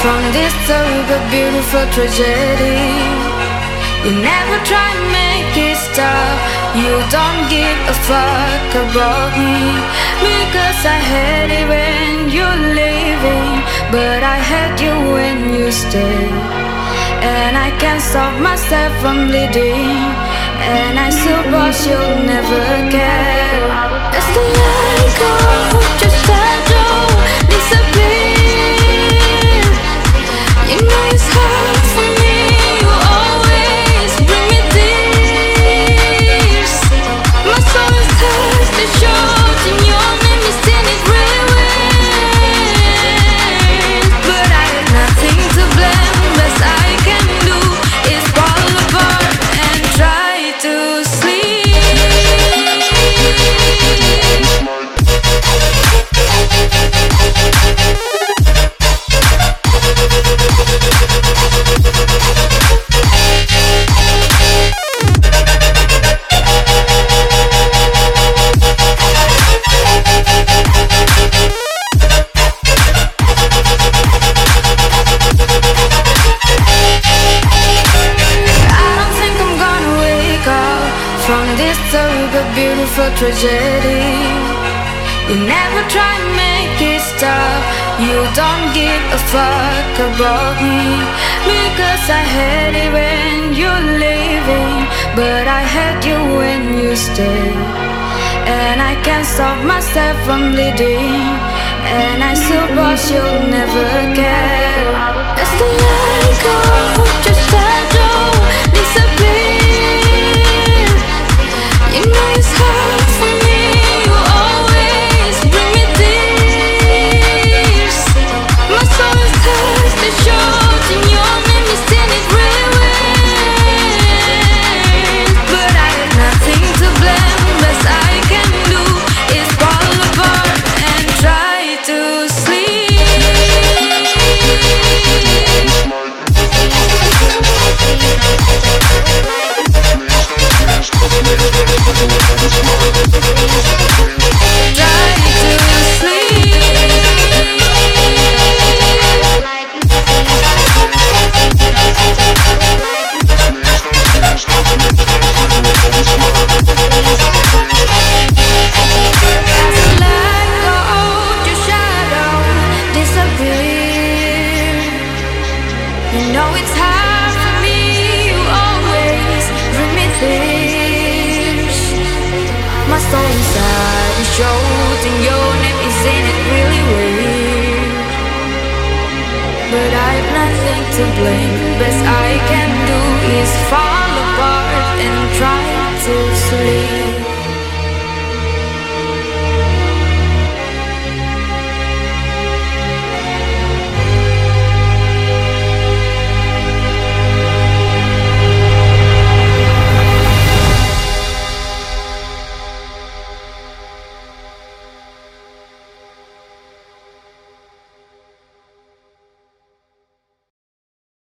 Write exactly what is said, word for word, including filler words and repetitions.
from this terrible, beautiful tragedy. You never try to make it stop. You don't give a fuck about me, because I had it when you're leaving, but I had you when you stay. And I can't stop myself from bleeding, and I still promise you'll never care. As the light goes, your shadow disappear. You know it's hard for me. You always bring me tears. My soul is touched and short, and your name is in it really weird. But I have nothing to blame. Best I can do is fall apart and try to sleep. From this terrible, beautiful tragedy. You never try to make it stop. You don't give a fuck about me, because I had it when you're leaving, but I had you when you stay. And I can't stop myself from bleeding, and I still promise you'll never care. As the light goes, your shadow disappears. You know it's hard for me. You always bring me tears. My soul is touched and short, and your name is in it really weird. But I have nothing to blame. Best I can do is fall apart and try to and your name is in it really weird. But I have nothing to blame. Best I can do is fall